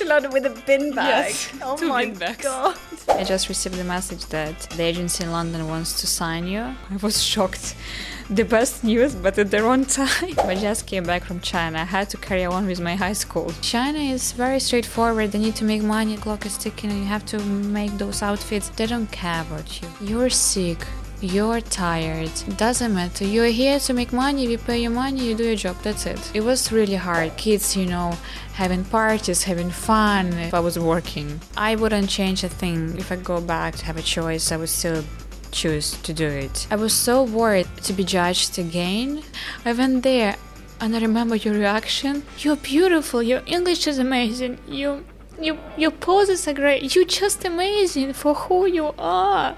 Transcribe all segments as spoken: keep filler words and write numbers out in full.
London with a bin bag. Yes, oh two my bin bags. God. I just received the message that the agency in London wants to sign you. I was shocked. The best news, but at the wrong time. I just came back from China. I had to carry on with my high school. China is very straightforward. They need to make money. The clock is ticking and you have to make those outfits. They don't care about you. You're sick. You're tired. Doesn't matter. You're here to make money. We pay you money. You do your job. That's it. It was really hard. Kids, you know, having parties, having fun. If I was working, I wouldn't change a thing. If I go back to have a choice, I would still choose to do it. I was so worried to be judged again. I went there and I remember your reaction. You're beautiful. Your English is amazing. You, you, your poses are great. You're just amazing for who you are.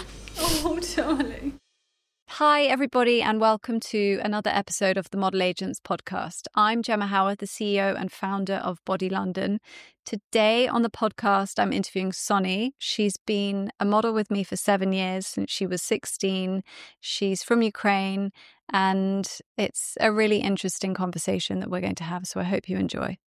Oh, darling. Hi, everybody, and welcome to another episode of the Model Agents podcast. I'm Gemma Howard, the C E O and founder of Body London. Today on the podcast, I'm interviewing Sonny. She's been a model with me for seven years since she was sixteen. She's from Ukraine, and it's a really interesting conversation that we're going to have, so I hope you enjoy.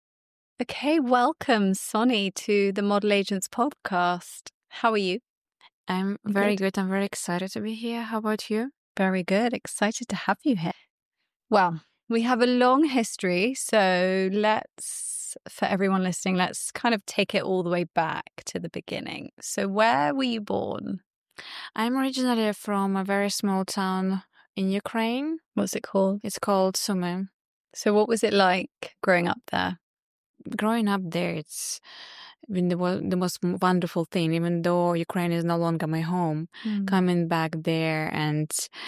Okay, welcome, Sonny, to the Model Agents podcast. How are you? I'm very good. good. I'm very excited to be here. How about you? Very good. Excited to have you here. Well, we have a long history, so let's, for everyone listening, let's kind of take it all the way back to the beginning. So where were you born? I'm originally from a very small town in Ukraine. What's it called? It's called Sumy. So what was it like growing up there? Growing up there, it's been the, the most wonderful thing, even though Ukraine is no longer my home. Mm. Coming back there and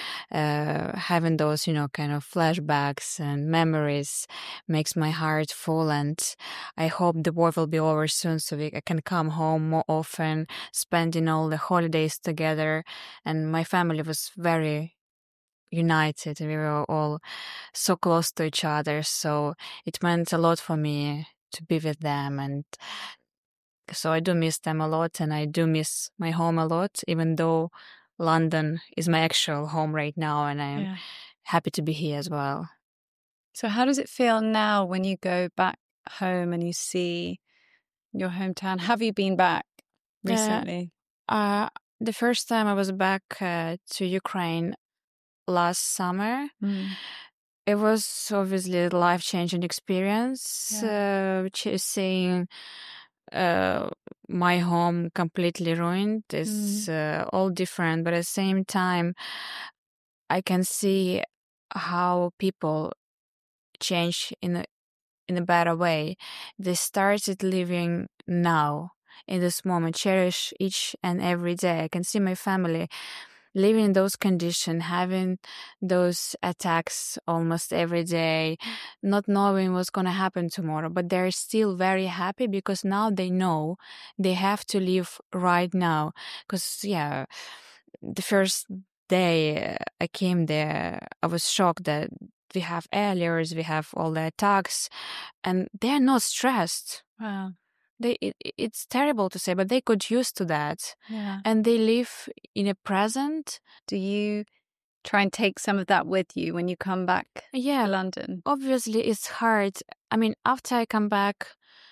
uh, having those, you know, kind of flashbacks and memories makes my heart full. And I hope the war will be over soon so we, I can come home more often, spending all the holidays together. And my family was very united. We were all so close to each other. So it meant a lot for me to be with them. And so I do miss them a lot, and I do miss my home a lot, even though London is my actual home right now, and I'm yeah. happy to be here as well. So how does it feel now when you go back home and you see your hometown? Have you been back recently? Uh, uh, the first time I was back uh, to Ukraine last summer, mm. it was obviously a life-changing experience, yeah. uh, seeing Uh, my home completely ruined. It's mm. uh, all different, but at the same time, I can see how people change in a, in a better way. They started living now, in this moment, cherish each and every day. I can see my family living in those conditions, having those attacks almost every day, not knowing what's going to happen tomorrow. But they're still very happy because now they know they have to live right now. Because, yeah, the first day I came there, I was shocked that we have airliers, we have all the attacks, and they're not stressed. Wow. They, it, it's terrible to say, but they got used to that. Yeah. And they live in a present. Do you try and take some of that with you when you come back yeah, to London? Obviously, it's hard. I mean, after I come back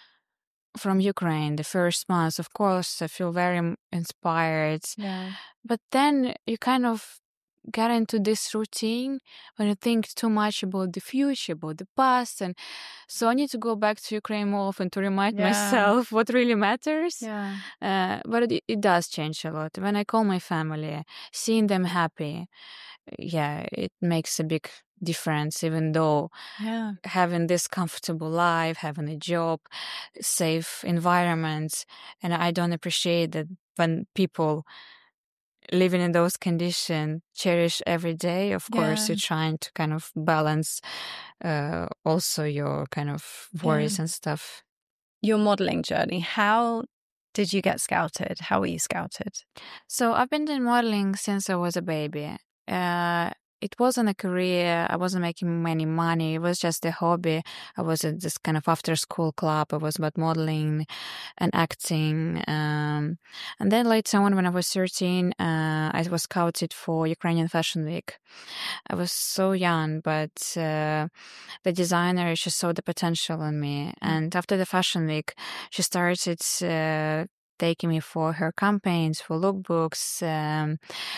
from Ukraine, the first month, of course, I feel very inspired. Yeah. But then you kind of get into this routine when you think too much about the future, about the past. And so I need to go back to Ukraine more often to remind yeah. myself what really matters. Yeah. Uh, but it, it does change a lot. When I call my family, seeing them happy, yeah, it makes a big difference, even though yeah. having this comfortable life, having a job, safe environment, and I don't appreciate that when people living in those conditions, cherish every day. Of course, yeah. you're trying to kind of balance uh, also your kind of worries yeah. and stuff. Your modeling journey, how did you get scouted? How were you scouted? So I've been doing modeling since I was a baby. Uh, it wasn't a career. I wasn't making any money. It was just a hobby. I was at this kind of after-school club. It was about modeling and acting. Um, and then later on, when I was thirteen, uh, I was scouted for Ukrainian Fashion Week. I was so young, but uh, the designer, she saw the potential in me. And after the Fashion Week, she started uh, taking me for her campaigns, for lookbooks. Um,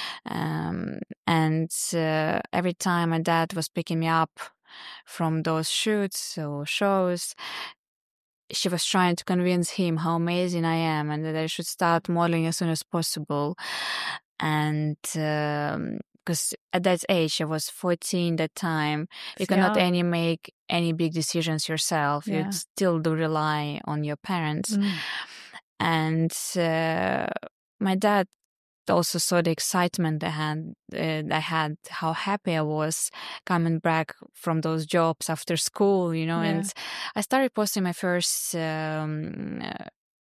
um, and uh, every time my dad was picking me up from those shoots or shows, she was trying to convince him how amazing I am and that I should start modeling as soon as possible. And because um, at that age, I was fourteen that time, you cannot Yeah. any make any big decisions yourself. Yeah. You still do rely on your parents. Mm. And uh, my dad also saw the excitement I had, uh, I had, how happy I was coming back from those jobs after school, you know. Yeah. And I started posting my first um, uh,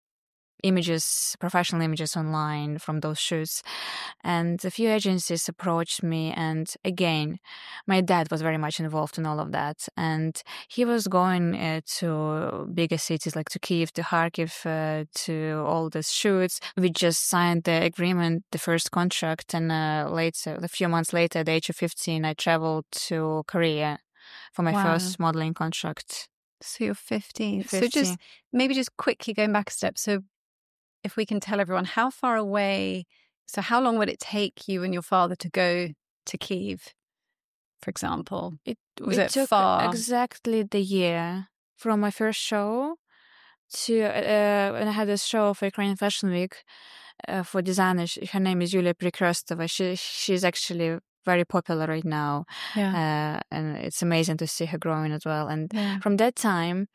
images, professional images online from those shoots. And a few agencies approached me. And again, my dad was very much involved in all of that. And he was going uh, to bigger cities like to Kyiv, to Kharkiv, uh, to all the shoots. We just signed the agreement, the first contract. And uh, later, a few months later, at the age of fifteen, I traveled to Korea for my Wow. first modeling contract. So you're fifteen. So fifteen. just maybe just quickly going back a step. So if we can tell everyone how far away, so how long would it take you and your father to go to Kyiv, for example? It Was it it took far? exactly the year from my first show to uh, when I had a show for Ukrainian Fashion Week uh, for designer. She- Her name is Yulia Prekrostova. She she's actually very popular right now, Yeah. uh, and it's amazing to see her growing as well. And Yeah. from that time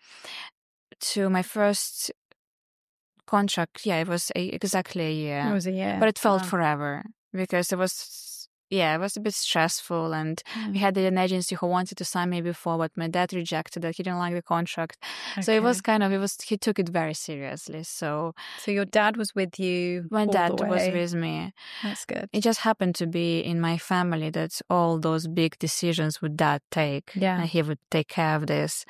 to my first contract, yeah, it was a, exactly a year. It was a year. But it felt Wow. forever because it was, yeah, it was a bit stressful. And Mm. we had an agency who wanted to sign me before, but my dad rejected it. He didn't like the contract. So it was Okay. kind of, it was, he took it very seriously. So So your dad was with you. my all dad the was way. with me. That's good. It just happened to be in my family that all those big decisions would dad take. Yeah. And he would take care of this.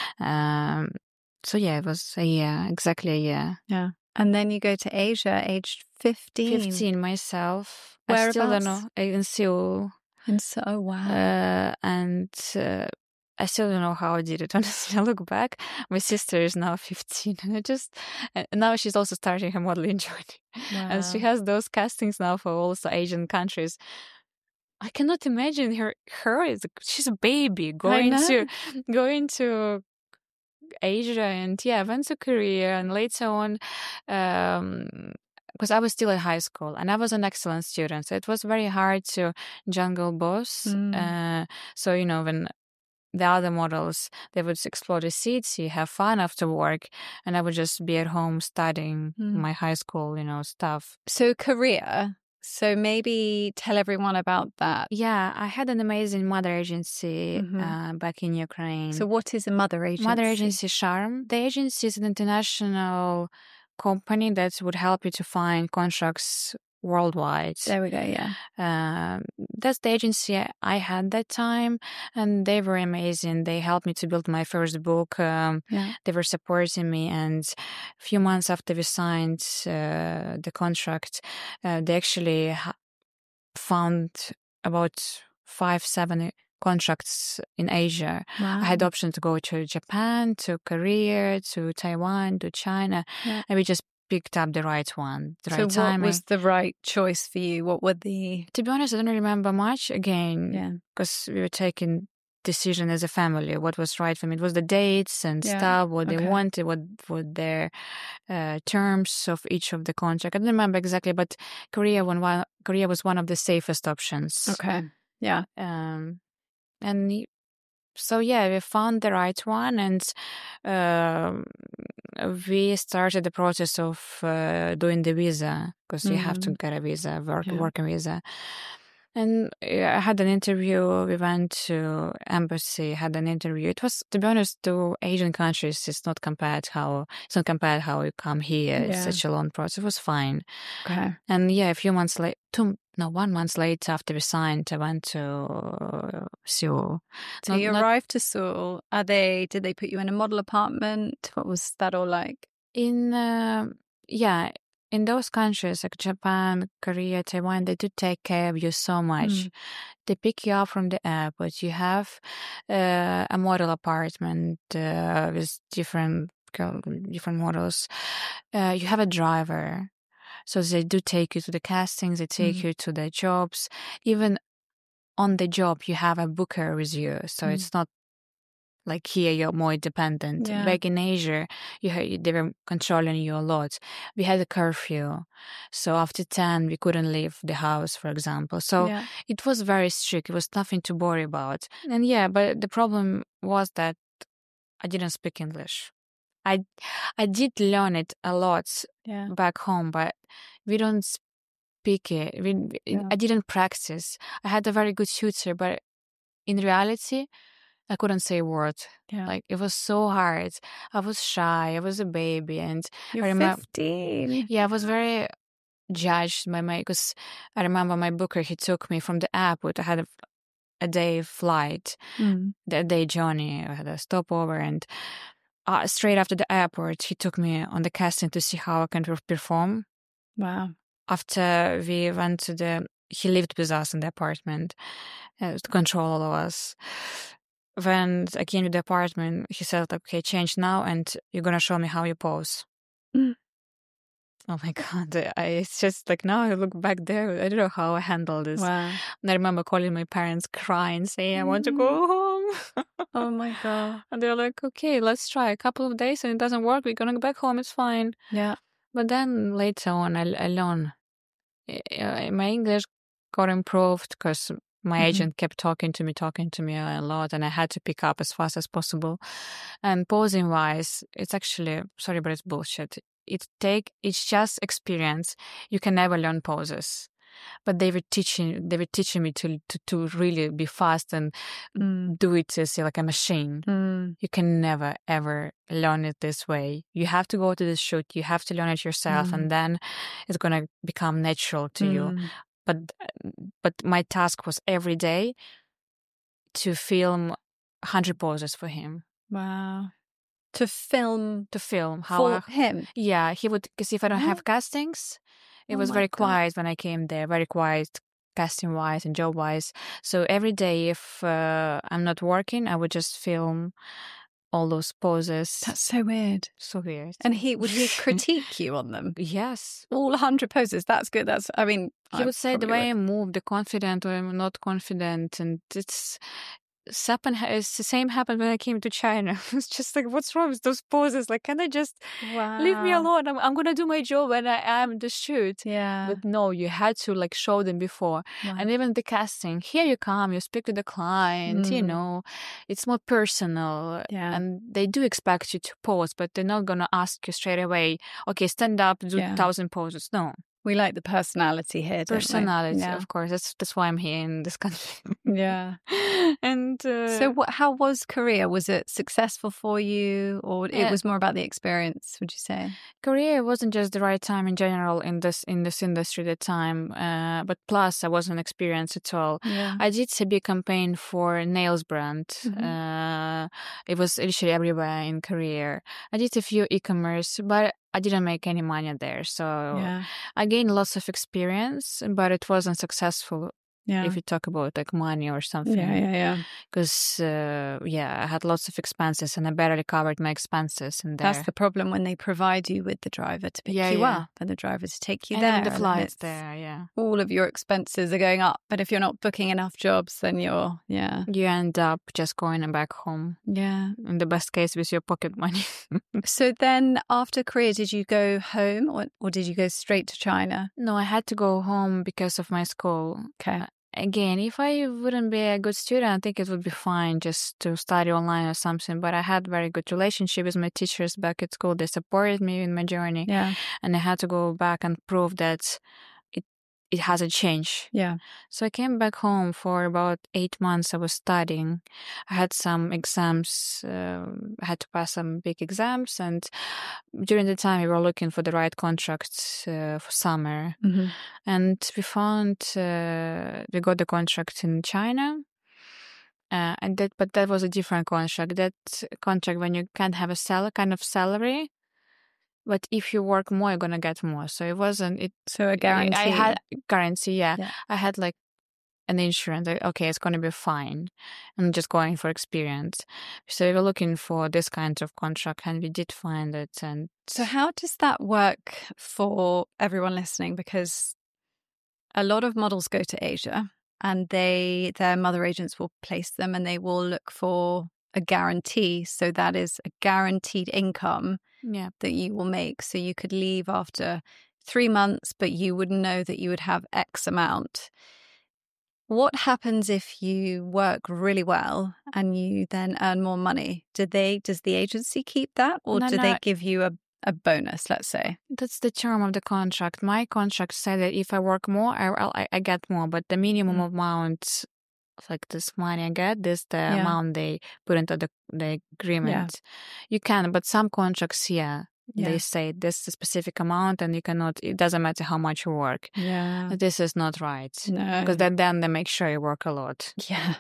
Um, so yeah, it was a year, exactly a year. Yeah. And then you go to Asia, aged fifteen. fifteen myself. I still don't know. Whereabouts? In Seoul. And so, oh, wow. Uh, and uh, I still don't know how I did it. Honestly, I look back. My sister is now fifteen. And I just, uh, now she's also starting her modeling journey. And she Wow. has those castings now for also Asian countries. I cannot imagine her, her is, she's a baby going know. to, going to Asia. And yeah, I went to Korea and later on, um, because I was still in high school and I was an excellent student. So it was very hard to jungle both. Mm. Uh, so, you know, when the other models, they would explore the city, have fun after work. And I would just be at home studying Mm. my high school, you know, stuff. So Korea. So maybe tell everyone about that. Yeah, I had an amazing mother agency Mhm. uh, back in Ukraine. So what is a mother agency? Mother agency Charm. The agency is an international company that would help you to find contracts worldwide. There we go, yeah. Um, that's the agency I had that time, and they were amazing. They helped me to build my first book. Um, Yeah. They were supporting me, and a few months after we signed uh, the contract, uh, they actually ha- found about five, seven contracts in Asia. Wow. I had the option to go to Japan, to Korea, to Taiwan, to China, Yeah. and we just picked up the right one, the So right what timing. was the right choice for you? What were the... To be honest, I don't remember much again, Yeah. because we were taking decision as a family, what was right for me. It was the dates and Yeah. stuff, what they Okay. wanted, what were their uh, terms of each of the contract. I don't remember exactly, but Korea, one, one, Korea was one of the safest options. Okay. Yeah. Um, and y- so, yeah, we found the right one, and um we started the process of uh, doing the visa, because you have to Mhm. get a visa, work Yeah. working visa. And I had an interview. We went to embassy, had an interview. It was, to be honest, to Asian countries, it's not compared how it's not compared how you come here. It's Yeah. such a long process. It was fine. Okay. And yeah, a few months later, two no, one month later after we signed, I went to uh, Seoul. So Not- you not- arrived to Seoul. Are they? Did they put you in a model apartment? What was that all like? In uh, yeah, in those countries like Japan, Korea, Taiwan, they do take care of you so much. Mm. They pick you up from the airport. You have uh, a model apartment uh, with different girl- different models. Uh, you have a driver, so they do take you to the castings. They take Mm. you to the jobs. Even on the job, you have a booker with you, so Mm. it's not like here you're more independent. Yeah. Back in Asia, you had, they were controlling you a lot. We had a curfew, so after ten we couldn't leave the house, for example. So Yeah. it was very strict. It was nothing to worry about. And yeah, but the problem was that I didn't speak English. I I did learn it a lot Yeah. back home, but we don't speak it. We, Yeah. I didn't practice. I had a very good tutor, but in reality, I couldn't say a word. Yeah. Like, it was so hard. I was shy. I was a baby, and You're I remember. fifteen. Yeah, I was very judged by my, because I remember my booker, he took me from the airport. I had a, a day flight, Mm. a day journey. I had a stopover, and uh, straight after the airport, he took me on the casting to see how I can perform. Wow. After we went to the, he lived with us in the apartment uh, to control all of us. When I came to the apartment, he said, okay, change now, and you're going to show me how you pose. Mm. Oh my God. I, it's just like, now I look back there, I don't know how I handled this. Wow. And I remember calling my parents, crying, saying, I want to Mm. go home. Oh my God. And they're like, okay, let's try a couple of days, and it doesn't work. We're going to go back home. It's fine. Yeah. But then later on, I, I learned. Uh, my English got improved because my Mhm. agent kept talking to me, talking to me a lot, and I had to pick up as fast as possible. And posing wise, it's actually, sorry, but it's bullshit. It take, it's just experience. You can never learn poses. But they were teaching, they were teaching me to to, to really be fast and Mm. do it as like a machine. Mm. You can never ever learn it this way. You have to go to the shoot. You have to learn it yourself, Mm. and then it's gonna become natural to you. Mm. But but my task was every day to film one hundred poses for him. Wow. To film To film how for I, him. yeah, he would, because if I don't What? have castings, it Oh was my very God. quiet when I came there, very quiet casting wise and job wise. So every day, if uh, I'm not working, I would just film all those poses. That's so weird. So weird. And he would he critique you on them? Yes. All one hundred poses. That's good. That's, I mean, He I would say the probably way I would. move, the confident or I'm not confident. And it's, it's happen, it's the same happened when I came to China. It's just like, what's wrong with those poses? Like, can I just leave me Wow. alone? I'm, I'm going to do my job when I am the shoot. Yeah. But no, you had to like show them before. Wow. And even the casting, here you come, you speak to the client, you Mm. know, it's more personal. Yeah. And they do expect you to pose, but they're not going to ask you straight away, okay, stand up, do Yeah. a thousand poses. No. We like the personality here, don't we? Personality, Yeah. of course. That's that's why I'm here in this country. Yeah. And uh, So what, how was Korea? Was it successful for you, or it Uh, was more about the experience, would you say? Korea wasn't just the right time in general in this in this industry at the time, uh, but plus I wasn't experienced at all. Yeah. I did a big campaign for nails brand. Mhm. Uh, it was literally everywhere in Korea. I did a few e-commerce, but I didn't make any money there. So Yeah. I gained lots of experience, but it wasn't successful Yeah. if you talk about like money or something. Yeah, yeah, yeah. Because, uh, yeah, I had lots of expenses and I barely covered my expenses in there. That's the problem when they provide you with the driver to pick Yeah, you yeah. up and the driver to take you and there. then the and flights it's- there, yeah. All of your expenses are going up. But if you're not booking enough jobs, then you're, yeah. You end up just going back home. Yeah. In the best case, with your pocket money. So then after Korea, did you go home or, or did you go straight to China? No, I had to go home because of my school. Okay. Again, if I wouldn't be a good student, I think it would be fine just to study online or something. But I had very good relationship with my teachers back at school. They supported me in my journey. Yeah. And I had to go back and prove that it it has a change. Yeah. So I came back home for about eight months. I was studying. I had some exams. Uh, I had to pass some big exams. And during the time, we were looking for the right contracts uh, for summer. Mm-hmm. And we found, uh, we got the contract in China. Uh, and that, but that was a different contract. That contract when you can't have a sal- kind of salary. But if you work more, you're gonna get more. So it wasn't it. So a guarantee. I had guarantee. Yeah, yeah. I had like an insurance. Like, okay, it's gonna be fine. I'm just going for experience. So we were looking for this kind of contract, and we did find it. And so, how does that work for everyone listening? Because a lot of models go to Asia, and they their mother agents will place them, and they will look for a guarantee. So that is a guaranteed income. Yeah. That you will make. So you could leave after three months, but you would know that you would have X amount. What happens if you work really well and you then earn more money? Do they, does the agency keep that, or No, do no. they give you a, a bonus, let's say? That's the term of the contract. My contract said that if I work more, I, I, I get more, but the minimum Mm. amount, like this money I get, this the Yeah. amount they put into the, the agreement. You can, but some contracts, yeah, Yeah. they say this is a specific amount and you cannot, it doesn't matter how much you work. Yeah. This is not right. No. Because then, then they make sure you work a lot. Yeah.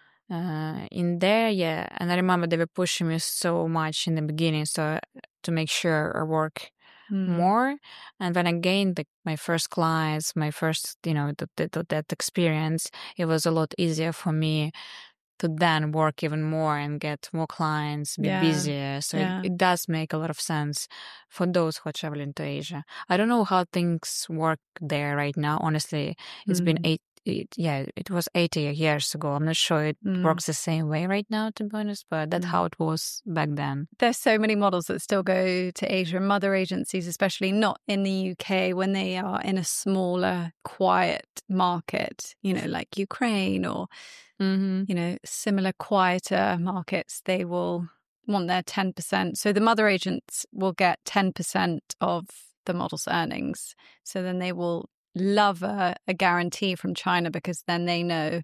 Uh, in there, yeah. And I remember they were pushing me so much in the beginning, so to make sure I work Mm. more. And when I gained the, my first clients, my first, you know, the, the, that experience, it was a lot easier for me to then work even more and get more clients, be Yeah. busier. So Yeah. it, it does make a lot of sense for those who are traveling to Asia. I don't know how things work there right now. Honestly, it's Mm. been eight, it, yeah, it was eighty years ago. I'm not sure it Mm. works the same way right now, to be honest, but that's Mm. how it was back then. There's so many models that still go to Asia, mother agencies, especially not in the U K, when they are in a smaller, quiet market, you know, like Ukraine or, Mm-hmm. you know, similar quieter markets. They will want their ten percent. So the mother agents will get ten percent of the model's earnings. So then they will love a, a guarantee from China, because then they know,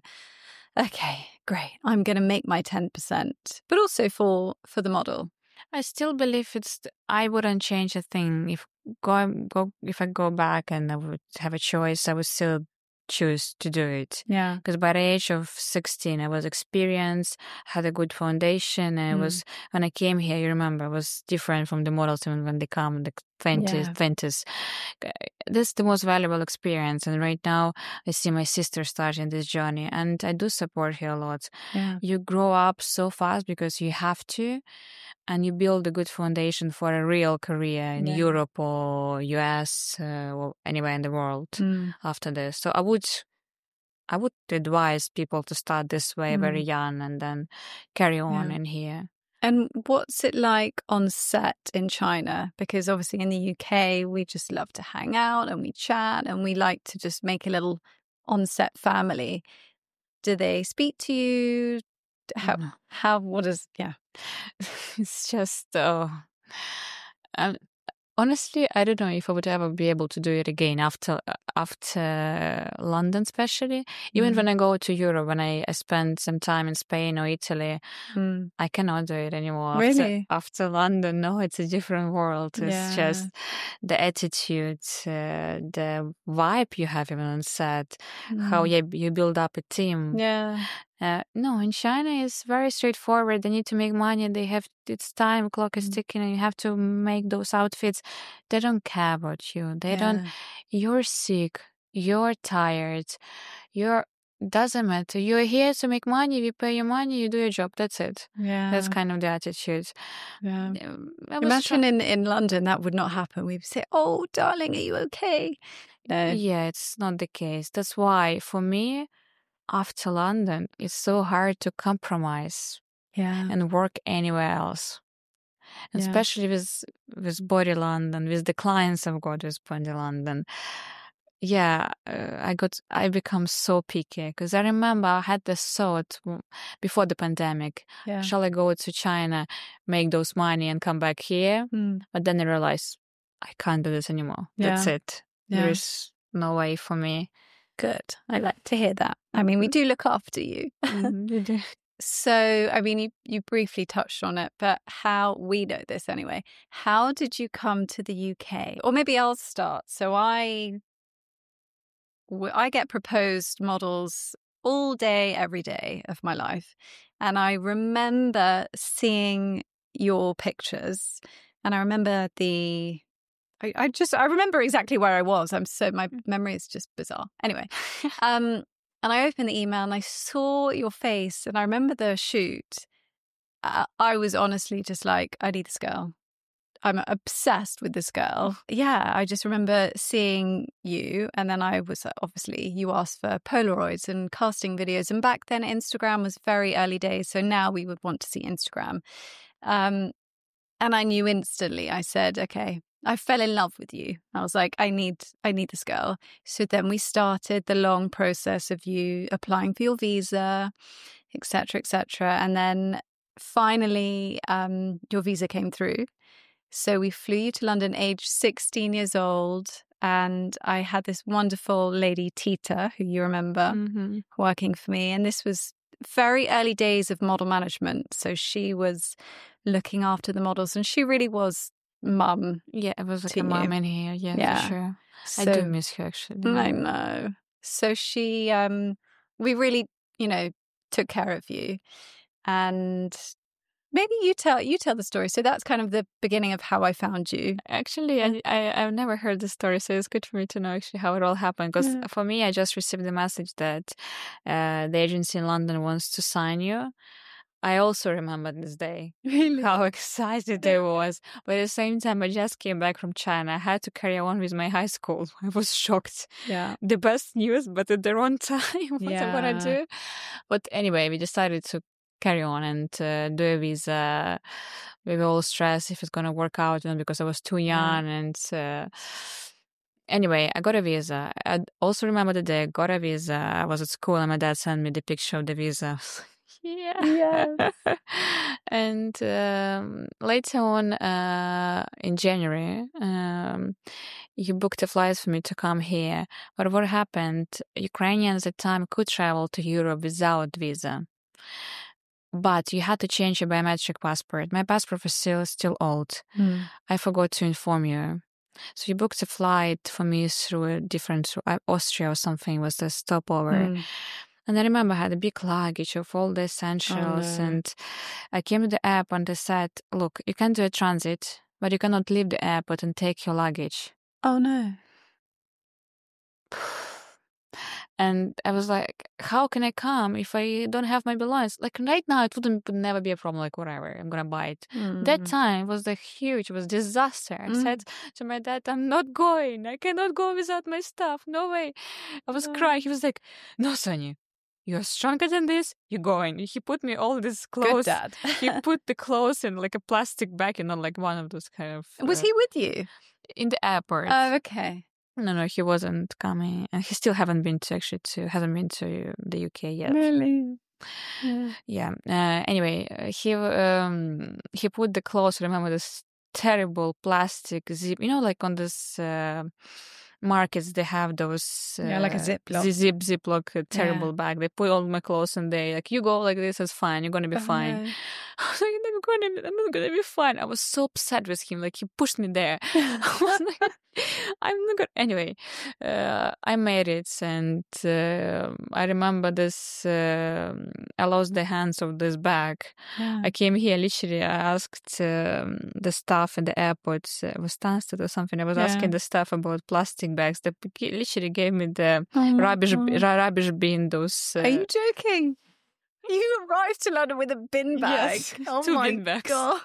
okay, great, I'm going to make my ten percent. But also for, for the model. I still believe it's. I wouldn't change a thing. If go go if I go back and I would have a choice, I would still choose to do it. Yeah. Because by the age of sixteen, I was experienced, had a good foundation, and it Mm. was when I came here. You remember, it was different from the models when when they come in the twenties. Yeah. Twenties. This is the most valuable experience, and right now I see my sister starting this journey, and I do support her a lot. Yeah. You grow up so fast because you have to, and you build a good foundation for a real career in Yeah. Europe or U S uh, or anywhere in the world Mm. after this. So I would, I would advise people to start this way Mm. very young and then carry on Yeah. in here. And what's it like on set in China? Because obviously in the U K, we just love to hang out and we chat and we like to just make a little on-set family. Do they speak to you? How, No. how, what is, yeah. It's just, oh, um, honestly, I don't know if I would ever be able to do it again after after London, especially. Even Mm. when I go to Europe, when I, I spend some time in Spain or Italy, Mm. I cannot do it anymore. Really? After, after London, no, it's a different world. It's Yeah. just the attitude, uh, the vibe you have even on set, how Mm. you, you build up a team. Yeah. Uh, no, in China it's very straightforward. They need to make money. They have it's time, clock is Mm. ticking, and you have to make those outfits. They don't care about you. They don't. Yeah. You're sick. You're tired. You're doesn't matter. You're here to make money. We pay you money. You do your job. That's it. Yeah. That's kind of the attitude. Yeah. Um, I was Imagine try- in, in London that would not happen. We'd say, oh, darling, are you okay? No. Yeah, it's not the case. That's why for me, after London, it's so hard to compromise Yeah. and work anywhere else. Yeah. Especially with with Body London, with the clients I've got with Body London. Yeah, uh, I got I become so picky because I remember I had this thought w- before the pandemic. Yeah. Shall I go to China, make those money, and come back here? Mm. But then I realized I can't do this anymore. That's Yeah. it. Yeah. There is no way for me. Good. I like to hear that. I mean, we do look after you. Mm-hmm. So, I mean, you, you briefly touched on it, but how, we know this anyway, how did you come to the U K? Or maybe I'll start. So I, I get proposed models all day, every day of my life. And I remember seeing your pictures, and I remember the, I, I just, I remember exactly where I was. I'm so, my memory is just bizarre. Anyway, um, and I opened the email and I saw your face, and I remember the shoot. Uh, I was honestly just like, I need this girl. I'm obsessed with this girl. Yeah, I just remember seeing you, and then I was obviously, you asked for Polaroids and casting videos, and back then Instagram was very early days, so now we would want to see Instagram. Um, and I knew instantly. I said, okay, I fell in love with you. I was like, I need, I need this girl. So then we started the long process of you applying for your visa, et cetera, et cetera. And then finally, um, your visa came through. So we flew you to London, age sixteen years old. And I had this wonderful lady, Tita, who you remember, Mm-hmm. working for me. And this was very early days of model management. So she was looking after the models, and she really was mum. Yeah, it was like to a mom you. in here. Yeah, Yeah. for sure. So, I do miss her, actually. I know. So she, um, we really, you know, took care of you. And maybe you tell you tell the story. So that's kind of the beginning of how I found you. Actually, I, I, I've never heard the story, so it's good for me to know actually how it all happened. Because Yeah. for me, I just received the message that uh, the agency in London wants to sign you. I also remember this day, Really? how excited I was. But at the same time, I just came back from China. I had to carry on with my high school. I was shocked. Yeah. The best news, but at the wrong time. What am I gonna Yeah. do? But anyway, we decided to carry on and uh, do a visa. We were all stressed if it's gonna work out, you know, because I was too young. Yeah. And uh, anyway, I got a visa. I also remember the day I got a visa. I was at school, and my dad sent me the picture of the visa. Yeah. Yes. And um, later on uh, in January, um, you booked a flight for me to come here. But what happened? Ukrainians at the time could travel to Europe without visa. But you had to change your biometric passport. My passport was still, still old. Mm. I forgot to inform you. So you booked a flight for me through a different, uh, Austria or something was the stopover. Mm. And I remember I had a big luggage of all the essentials. Oh, no. And I came to the airport and they said, look, you can do a transit, but you cannot leave the airport and take your luggage. Oh, no. And I was like, how can I come if I don't have my belongings? Like right now, it wouldn't would never be a problem. Like whatever, I'm gonna buy it. Mm. That time was like huge. It was disaster. I Mm. said to my dad, I'm not going. I cannot go without my stuff. No way. I was No. crying. He was like, no, Sonia, you're stronger than this. You're going. He put me all these Good clothes. dad. He put the clothes in like a plastic bag, and not like one of those kind of. Was uh, he with you? in the airport? Oh, okay. No, no, he wasn't coming, and he still haven't been to actually to hasn't been to the U K yet. Really? Yeah. Yeah. Uh, anyway, uh, he um he put the clothes. Remember this terrible plastic zip? You know, like on this uh, markets they have those uh, Yeah, like a Ziploc. zi- zip ziploc uh, terrible bag. They put all my clothes in there. Like you go like this, it's fine. You're gonna be Oh, fine. no. I was like, I'm gonna, I'm not gonna be fine. I was so upset with him. Like he pushed me there. I was like, I'm not gonna. Anyway, uh, I made it, and uh, I remember this. Uh, I lost the hands of this bag. Yeah. I came here. Literally, I asked um, the staff at the airport. Uh, it was Stansted or something. I was Yeah. asking the staff about plastic bags. They g- literally gave me the Oh my rubbish God. ra- rubbish bin. Those. Uh, Are you joking? You arrived to London with a bin bag. Yes, oh two my bin bags. God.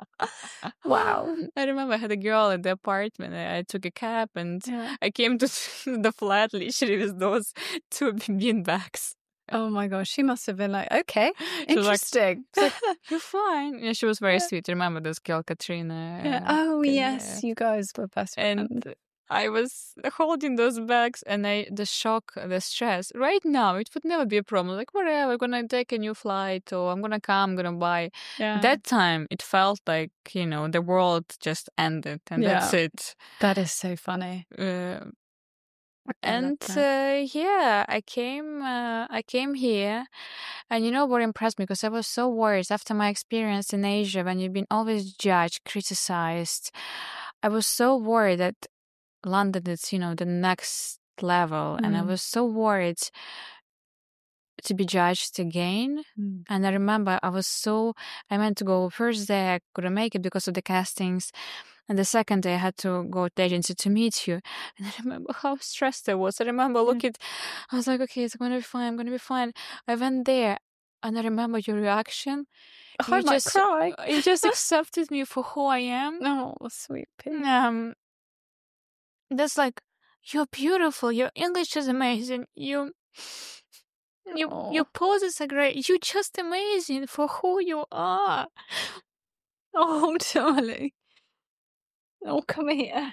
Wow. I remember I had a girl at the apartment. I, I took a cab and Yeah. I came to the flat literally with those two bin bags. Oh my gosh. She must have been like, okay, She was like, interesting. "It's like, you're fine." Yeah, she was very Yeah. sweet. Remember this girl, Katrina? Yeah. uh, Oh, K- yes. You guys were best friends. And I was holding those bags, and I the shock, the stress. Right now, it would never be a problem. Like, whatever, I'm gonna take a new flight, or I'm gonna come, I'm gonna buy. Yeah. That time, it felt like, you know, the world just ended, and that's Yeah. it. That is so funny. Uh, And uh, yeah, I came. Uh, I came here, and you know what impressed me? Because I was so worried after my experience in Asia, when you've been always judged, criticized. I was so worried that London is, you know, the next level, mm. and I was so worried to be judged again. Mm. And I remember I was so. I meant to go first day. I couldn't make it because of the castings. And the second day I had to go to the agency to meet you. And I remember how stressed I was. I remember looking, I was like, okay, it's going to be fine. I'm going to be fine. I went there and I remember your reaction. Oh, you I might just, cry. You just accepted me for who I am. Oh, sweet pea. Um, that's like, you're beautiful. Your English is amazing. You, you, oh. Your poses are great. You're just amazing for who you are. Oh, darling. Oh, come here.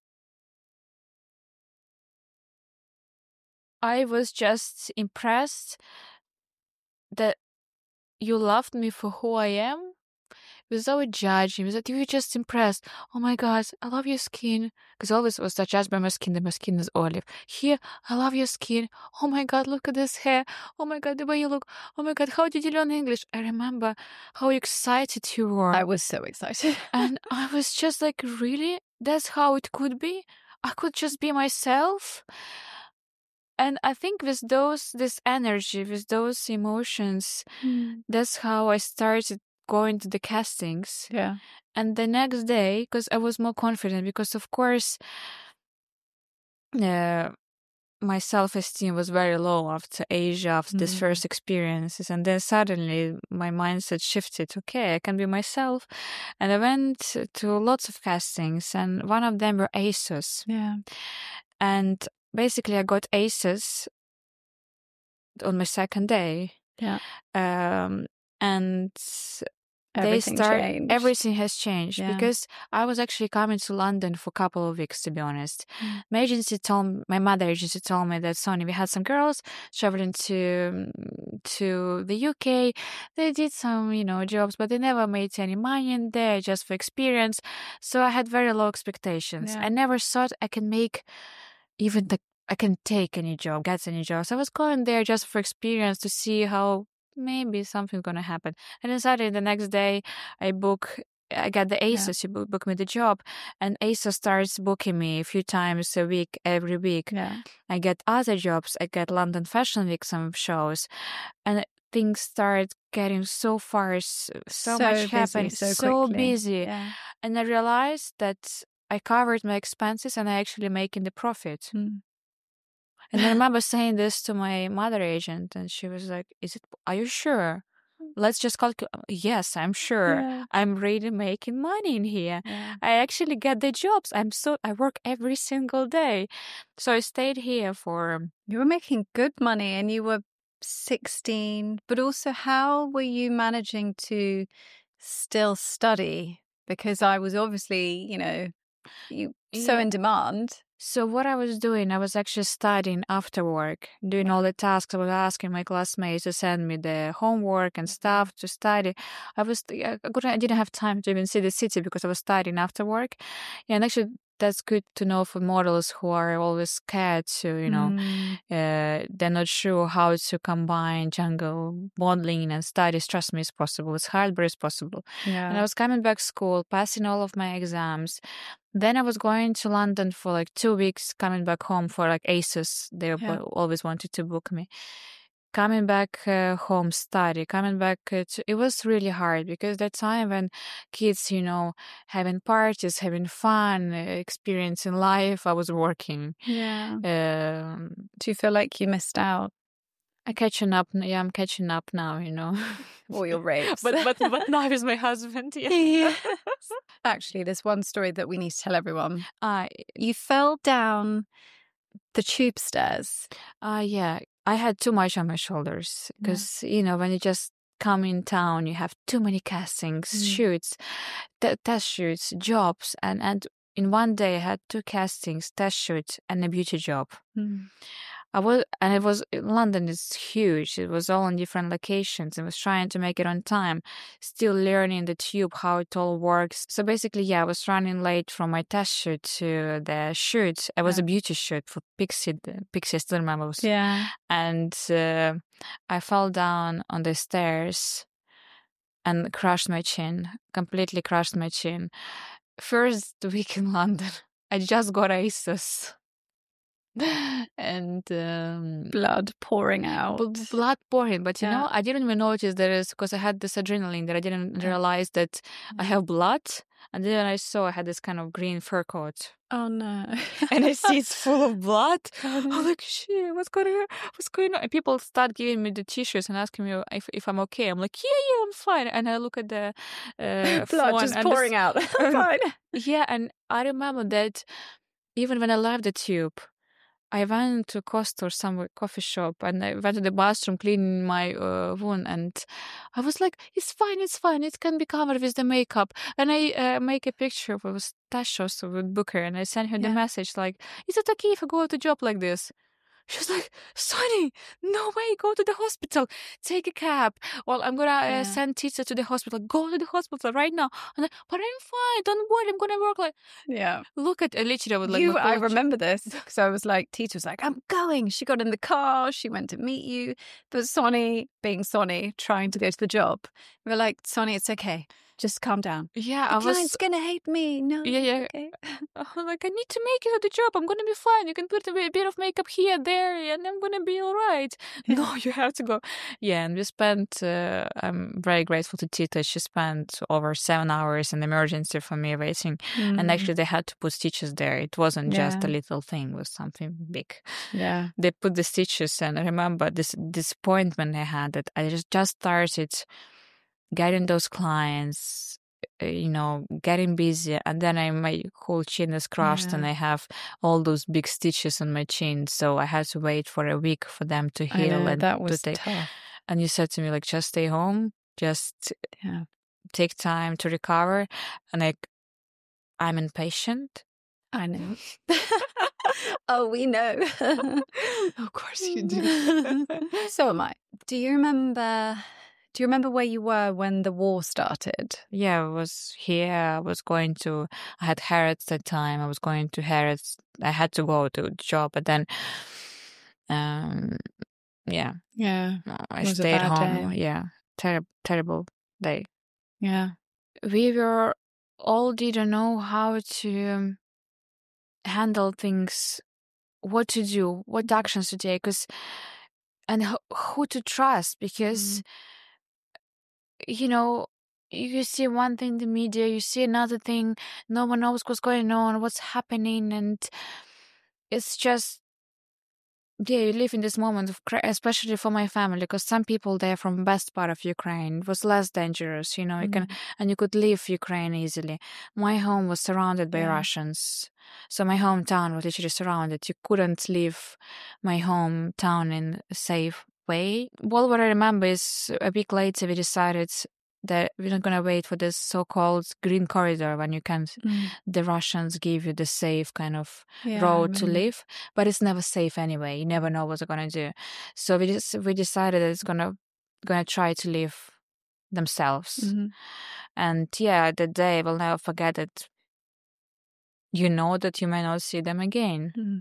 I was just impressed that you loved me for who I am without judging, without you were just impressed. Oh my God, I love your skin. Because I always was judged by my skin, that my skin is olive. Here, I love your skin. Oh my God, look at this hair. Oh my God, the way you look. Oh my God, how did you learn English? I remember how excited you were. I was so excited. And I was just like, really? That's how it could be? I could just be myself? And I think with those, this energy, with those emotions, mm. that's how I started going to the castings. Yeah. And the next day, because I was more confident, because of course, uh, my self-esteem was very low after Asia, after mm. this first experiences. And then suddenly my mindset shifted. Okay, I can be myself. And I went to lots of castings, and one of them were ASOS. Yeah. And basically, I got ASOS on my second day. Yeah. Um, and everything they start, changed. Everything has changed yeah. because I was actually coming to London for a couple of weeks, to be honest. Mm. My agency told my mother agency told me that, Sony, we had some girls traveling to to the U K. They did some, you know, jobs, but they never made any money in there, just for experience. So I had very low expectations. Yeah. I never thought I can make even the I can take any job, get any job. So I was going there just for experience to see how maybe something's going to happen. And then suddenly the next day I book, I got the ASOS, yeah. you book, book me the job, and ASOS starts booking me a few times a week, every week. Yeah. I get other jobs. I get London Fashion Week, some shows, and things start getting so far, so, so much busy, happening, so, so busy. Yeah. And I realized that I covered my expenses and I actually making the profit. Mm. And I remember saying this to my mother agent, and she was like, "Is it? Are you sure? Let's just calculate." Yes, I'm sure. Yeah. I'm really making money in here. Yeah. I actually get the jobs. I'm so I work every single day. So I stayed here for. You were making good money, and you were sixteen. But also, how were you managing to still study? Because I was obviously, you know, you so yeah. in demand. So what I was doing, I was actually studying after work, doing all the tasks. I was asking my classmates to send me the homework and stuff to study. I was, I, couldn't, I didn't have time to even see the city because I was studying after work. Yeah, and actually that's good to know for models who are always scared to, you know, mm. uh, they're not sure how to combine jungle modeling and studies. Trust me, it's possible. It's hard, but it's possible. Yeah. And I was coming back to school, passing all of my exams. Then I was going to London for like two weeks, coming back home for like ASOS. They yeah. always wanted to book me. Coming back uh, home, study, coming back uh, to, it was really hard because that time when kids, you know, having parties, having fun, uh, experiencing life, I was working. Yeah. Um, Do you feel like you missed out? I'm catching up. Yeah, I'm catching up now, you know. All your rapes. but, but, but now he's my husband. Yeah. Yes. Actually, there's one story that we need to tell everyone. Uh, you fell down the tube stairs. Uh, yeah. I had too much on my shoulders because, yeah. you know, when you just come in town, you have too many castings, mm. shoots, t- test shoots, jobs. And, and in one day, I had two castings, test shoots, and a beauty job. Mm. I was, and it was, London is huge. It was all in different locations. I was trying to make it on time, still learning the tube, how it all works. So basically, yeah, I was running late from my test shoot to the shoot. It was Yeah. a beauty shoot for Pixie. Pixie, I still remember. It was, Yeah. And uh, I fell down on the stairs and crushed my chin, completely crushed my chin. First week in London, I just got A C E S. And um, Blood pouring out. b- blood pouring, but you Yeah. know, I didn't even notice that it's because I had this adrenaline that I didn't Yeah. realize that I have blood. And then I saw I had this kind of green fur coat, Oh no. and I see it's full of blood. Oh, no. I'm like, shit, what's going on? What's going on? And people start giving me the tissues and asking me if, if I'm okay. I'm like, yeah, yeah, I'm fine. And I look at the uh, Blood phone just and pouring this- out. Fine. Yeah, and I remember that even when I left the tube, I went to Costa or some coffee shop and I went to the bathroom cleaning my uh, wound, and I was like, it's fine, it's fine, it can be covered with the makeup. And I uh, make a picture with Tasha, with Booker, and I sent her the Yeah. message like, is it okay if I go to job like this? She's like, Sonny, no way, go to the hospital, take a cab. Well, I'm gonna uh, Yeah. send Tita to the hospital. Go to the hospital right now. And I, but I'm fine, don't worry, I'm gonna work like, Yeah. look at, I literally was like, you, my I whole- remember this because I was like, Tita was like, I'm going. She got in the car. She went to meet you. But Sonny, being Sonny, trying to go to the job, we were like, Sonny, it's okay. Just calm down. Yeah, The I was. client's going to hate me. No. Yeah, yeah. Okay. I was like, I need to make it to the job. I'm gonna be fine. You can put a bit bit of makeup here, there, and I'm gonna be all right. No, you have to go. Yeah, and we spent. Uh, I'm very grateful to Tita. She spent over seven hours in emergency for me waiting, and Mm. actually they had to put stitches there. It wasn't just a Yeah. little thing; it was something big. Yeah. They put the stitches, and I remember this disappointment I had that I just just started getting those clients, uh, you know, getting busy, and then I my whole chin is crushed, and Yeah. I have all those big stitches on my chin, so I had to wait for a week for them to I heal know, and that to was take. tough. And you said to me like, just stay home, just Yeah. take time to recover, and like, I'm impatient. I know. Oh, we know. Of course you do. So am I. Do you remember? Do you remember where you were when the war started? Yeah, I was here. I was going to. I had Harrods that time. I was going to Harrods. I had to go to the job, but then, um, yeah, Yeah. no, I It was a stayed bad home. day. Yeah, terrible, terrible day. Yeah. We were all didn't know how to handle things, what to do, what actions to take, 'cause, and who, who to trust, because you know, you see one thing in the media, you see another thing, no one knows what's going on, what's happening, and it's just, yeah, you live in this moment of, cra- especially for my family, because some people they're from best part of Ukraine. It was less dangerous, you know, you can, and you could leave Ukraine easily. My home was surrounded by Yeah. Russians, so my hometown was literally surrounded. You couldn't leave my hometown in a safe way. Well, what I remember is a week later we decided that we're not gonna wait for this so-called green corridor when you can, Mm. the Russians give you the safe kind of Yeah, I road to remember. live, but it's never safe anyway. You never know what they're gonna do. So we just we decided that it's gonna gonna try to live themselves. Mhm. And yeah, the day we'll never forget it. You know that you may not see them again. Mm.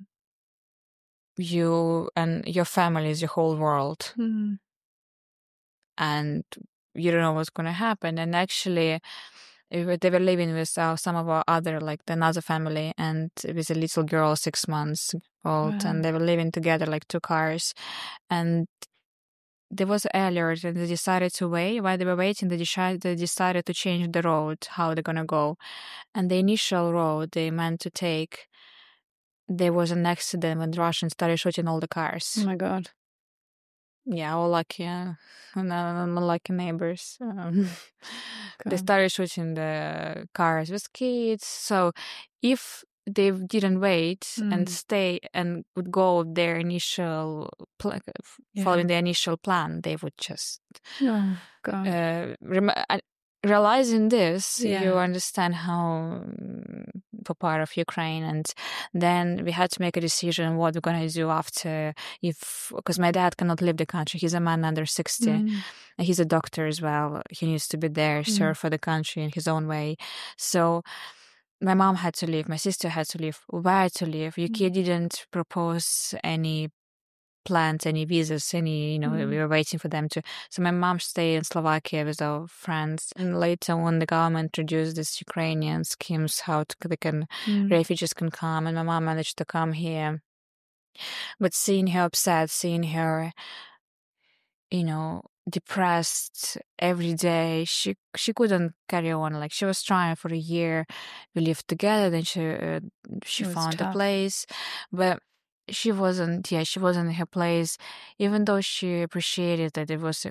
You and your family is your whole world, Mm. and you don't know what's gonna happen. And actually, we were- they were living with uh, some of our other, like another family, and it was a little girl, six months old, Wow. and they were living together like two cars. And there was alert, and they decided to wait. While they were waiting, they decided they decided to change the road, how they're gonna go. And the initial road they meant to take, there was an accident when the Russians started shooting all the cars. Oh my God. Yeah, all lucky, uh, and uh, lucky neighbors. Um, they God. started shooting the cars with kids. So if they didn't wait and Mm. stay and would go with their initial, pl- Yeah. following the initial plan, they would just Oh God. uh, rem- I realizing this, Yeah. you understand how mm, for part of Ukraine, and then we had to make a decision what we're gonna do after, if because my dad cannot leave the country. He's a man under sixty. Mm. And he's a doctor as well. He needs to be there, serve for the country in his own way. So my mom had to leave. My sister had to leave. Where to leave? U K didn't propose any plans, any visas, any, you know, Mm. we were waiting for them to. So my mom stayed in Slovakia with our friends. And later on, the government introduced these Ukrainian schemes, how to, they can, Mm. refugees can come. And my mom managed to come here. But seeing her upset, seeing her, you know, depressed every day, she she couldn't carry on. Like, she was trying for a year. We lived together. Then she uh, she It was found tough. a place, but she wasn't. Yeah, she wasn't in her place. Even though she appreciated that it was uh,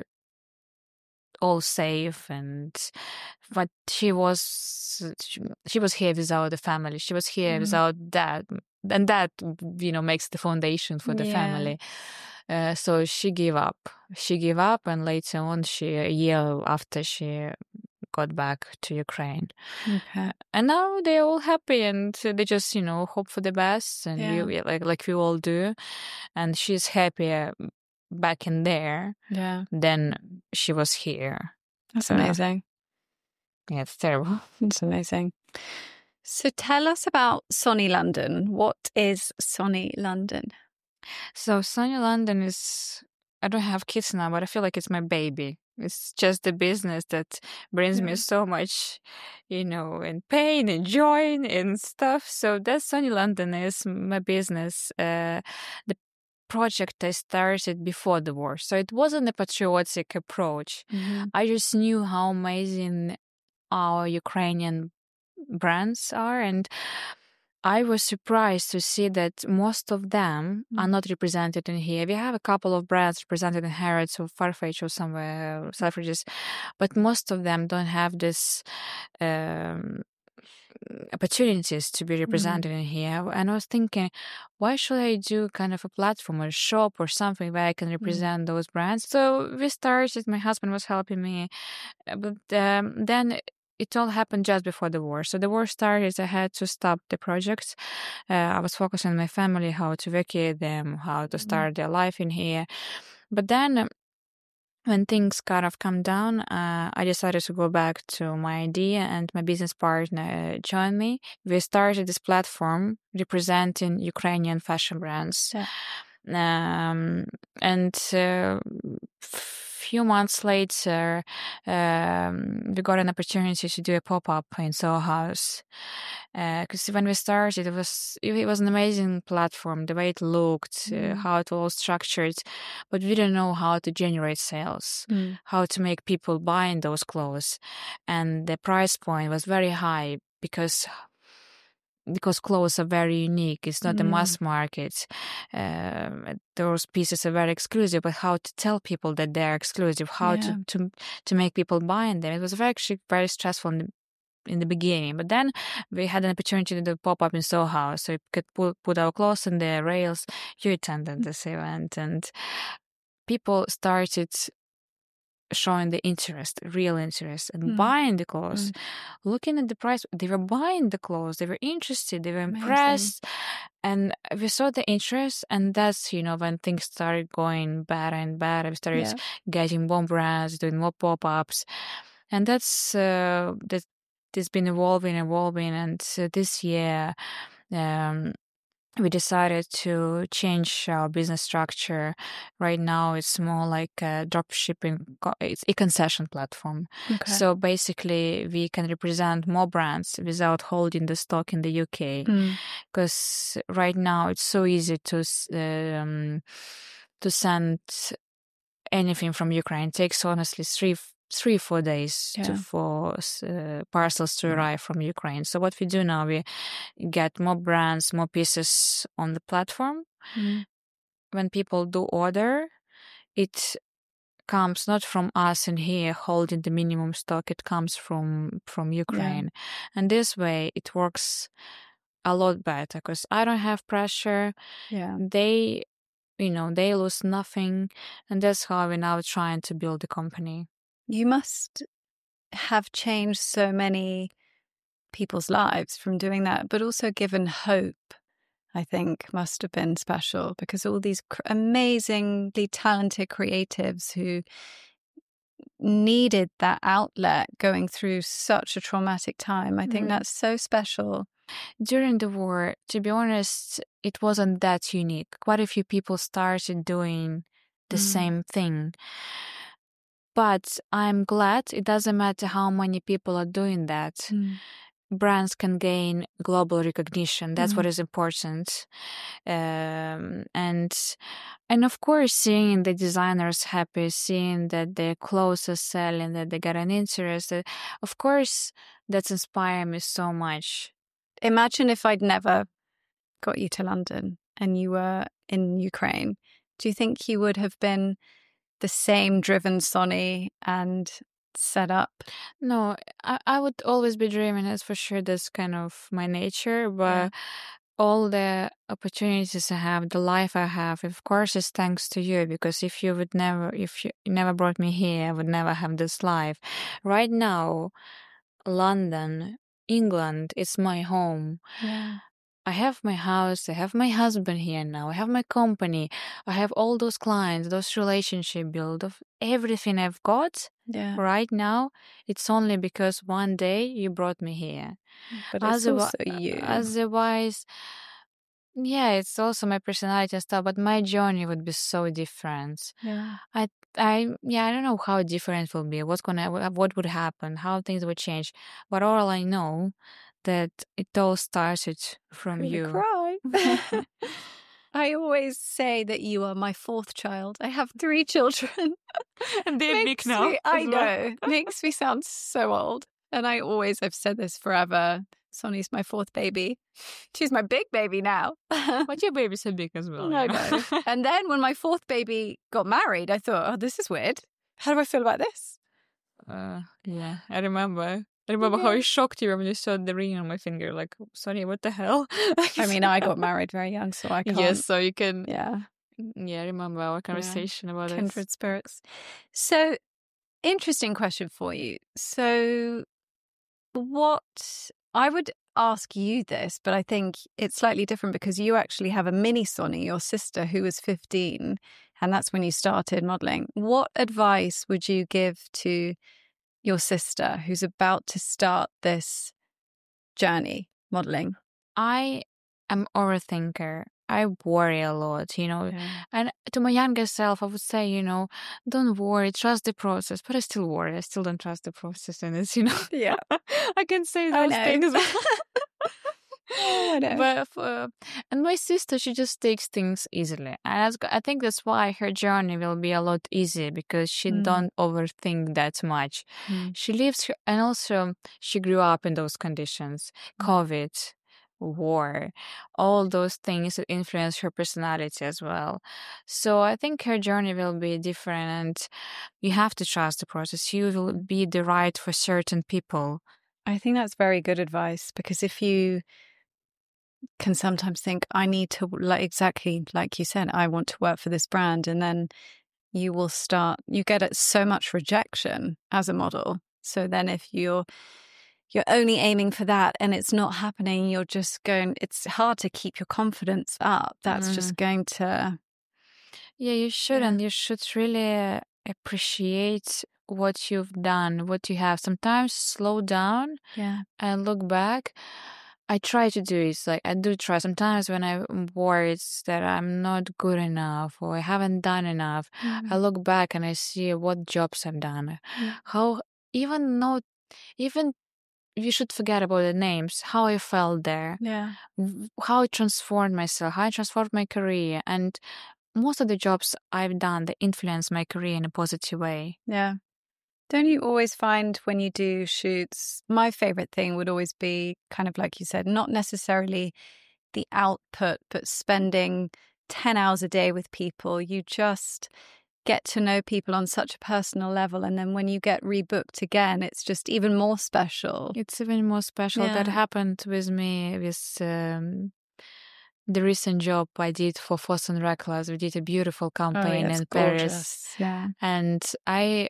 all safe, and but she was she, she was here without the family. She was here Mm. without that, and that, you know, makes the foundation for the Yeah. family. Uh, so she gave up. She gave up, and later on, she a year after she got back to Ukraine, Okay. and now they're all happy, and they just, you know, hope for the best, and Yeah. we like like we all do, and she's happier back in there Yeah. than she was here. That's So, amazing. yeah, it's terrible. That's amazing. So tell us about Sonny London. What is Sonny London? So Sonny London is, I don't have kids now, but I feel like it's my baby. It's just the business that brings Yeah. me so much, you know, and pain and joy and stuff. So that's Sonny London is my business. Uh, the project I started before the war. So it wasn't a patriotic approach. Mhm. I just knew how amazing our Ukrainian brands are, and I was surprised to see that most of them are Mm. not represented in here. We have a couple of brands represented in Harrods or Farfetch or somewhere, Selfridges, but most of them don't have this um, opportunities to be Mm. represented in here. And I was thinking, why should I do kind of a platform or a shop or something where I can Mm. represent those brands? So we started, my husband was helping me, uh, but um, then it all happened just before the war. So the war started, I had to stop the project. Uh, I was focusing on my family, how to evacuate them, how to Mm. start their life in here. But then um, when things kind of come down, uh, I decided to go back to my idea, and my business partner uh, joined me. We started this platform representing Ukrainian fashion brands. Yeah. Um, and uh, few months later, um, we got an opportunity to do a pop-up in Soho House. Because uh, when we started, it was it was an amazing platform, the way it looked, Mm. uh, how it was structured, but we didn't know how to generate sales, Mm. how to make people buy in those clothes, and the price point was very high because because clothes are very unique. It's not the Mm. mass market. Um, those pieces are very exclusive, but how to tell people that they're exclusive, how Yeah. to, to to make people buy in them. It was very, actually very stressful in the, in the beginning. But then we had an opportunity to do pop-up in Soho House, so we could put, put our clothes on the rails. You attended this event, and people started showing the interest, real interest, and Mm. buying the clothes. Mm. Looking at the price, they were buying the clothes. They were interested. They were Amazing. impressed, and we saw the interest. And that's, you know, when things started going better and better. We started Yeah. getting more brands, doing more pop-ups, and that's uh, that. It's been evolving, evolving, and uh, this year. Um, we decided to change our business structure. Right now, it's more like a drop shipping, co- it's a concession platform. Okay. So basically, we can represent more brands without holding the stock in the U K. Mm. Because right now, it's so easy to s- um, to send anything from Ukraine. It takes honestly three three four days to Yeah. for uh, parcels to arrive from Ukraine. So what we do now, we get more brands, more pieces on the platform. Mm. When people do order, it comes not from us in here holding the minimum stock. It comes from from Ukraine, and this way it works a lot better because I don't have pressure. Yeah. They, you know, they lose nothing, and that's how we're now trying to build the company. You must have changed so many people's lives from doing that, but also given hope, I think must have been special, because all these cr- amazingly talented creatives who needed that outlet going through such a traumatic time. I think Mm. that's so special. During the war, to be honest, it wasn't that unique. Quite a few people started doing the Mm. same thing. But I'm glad it doesn't matter how many people are doing that. Mm. Brands can gain global recognition. That's Mhm. what is important. Um, and and of course, seeing the designers happy, seeing that their clothes are selling, that they got an interest, uh, of course, that's inspired me so much. Imagine if I'd never got you to London and you were in Ukraine. Do you think you would have been the same driven Sonny and set up? No, I, I would always be dreaming. That's for sure. That's kind of my nature. But all the opportunities I have, the life I have, of course, is thanks to you. Because if you would never, if you never brought me here, I would never have this life. Right now, London, England, it's my home. Yeah. I have my house, I have my husband here now, I have my company, I have all those clients, those relationship build of everything I've got Yeah. right now. It's only because one day you brought me here. But it's Otherwi- also you. Otherwise, yeah, it's also my personality and stuff, but my journey would be so different. Yeah. I, I, yeah, I don't know how different it will be, what's gonna, what would happen, how things would change. But all I know that it all started from Gonna you. cry. I always say that you are my fourth child. I have three children. And they're big Makes now. me- I as well. know. Makes me sound so old. And I always have said this forever. Sonny's my fourth baby. She's my big baby now. But your baby's so big as well. I you know. And then when my fourth baby got married, I thought, oh, this is weird. How do I feel about this? Uh, yeah, I remember. I remember how Yeah. it shocked you when you saw the ring on my finger. Like, sorry, what the hell? I mean, I got married very young, so I can't. Yes, so you can. Yeah. Yeah, I remember our conversation about it. Kindred spirits. So, interesting question for you. So, what I would ask you this, but I think it's slightly different because you actually have a mini Sonny, your sister, who was fifteen, and that's when you started modeling. What advice would you give to your sister who's about to start this journey modeling? I am overthinker. I worry a lot, you know. And to my younger self, I would say, you know, don't worry, trust the process. But I still worry. I still don't trust the process, and it's, you know, Yeah. I can say I those know. things. Oh, I know. But for, and my sister, she just takes things easily, and that's, I think that's why her journey will be a lot easier because she Mm. don't overthink that much. Mm. She lives, her, and also she grew up in those conditions, COVID, war, all those things that influence her personality as well. So I think her journey will be different, and you have to trust the process. You will be the right for certain people. I think that's very good advice because if you can sometimes think, I need to, like exactly like you said, I want to work for this brand, and then you will start, you get it so much rejection as a model. So then if you're you're only aiming for that and it's not happening, you're just going, it's hard to keep your confidence up. That's Mm. just going to, Yeah, you should, Yeah. and you should really appreciate what you've done, what you have. Sometimes slow down yeah. and look back. I try to do it. Like I do try. Sometimes when I'm worried that I'm not good enough or I haven't done enough, I look back and I see what jobs I've done. Yeah. How even not even you should forget about the names. How I felt there. Yeah. w- How I transformed myself. How I transformed my career. And most of the jobs I've done, they influence my career in a positive way. Yeah. Don't you always find when you do shoots, my favorite thing would always be kind of like you said, not necessarily the output, but spending ten hours a day with people. You just get to know people on such a personal level. And then when you get rebooked again, it's just even more special. It's even more special. That Yeah. happened with me with um, the recent job I did for Foss and Reckless. We did a beautiful Oh, campaign yeah, it's in Paris. gorgeous. Yeah. And I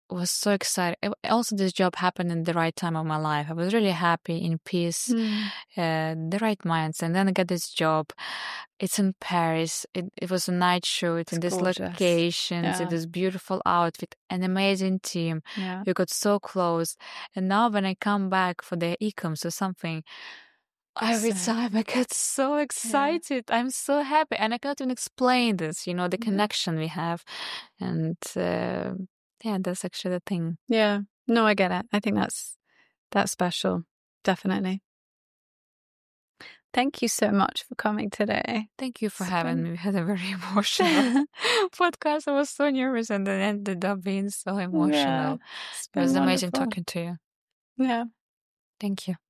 was so excited. It- Also, this job happened in the right time of my life. I was really happy, in peace, Mm. uh, the right mindset. And then I got this job. It's in Paris. It, it was a night shoot It's in this gorgeous. locations, Yeah. in this beautiful outfit, an amazing team. Yeah. We got so close. And now when I come back for the ecoms or something, every So- time I get so excited. I'm so happy. And I cannot even explain this, you know, the Yeah. connection we have. And uh, yeah, that's actually the thing. Yeah. No, I get it. I think that's that's special. Definitely. Thank you so much for coming today. Thank you for It's having been- me. We had a very emotional podcast. I was so nervous and then ended up being so emotional. It's It was been amazing wonderful. talking to you. Yeah. Thank you.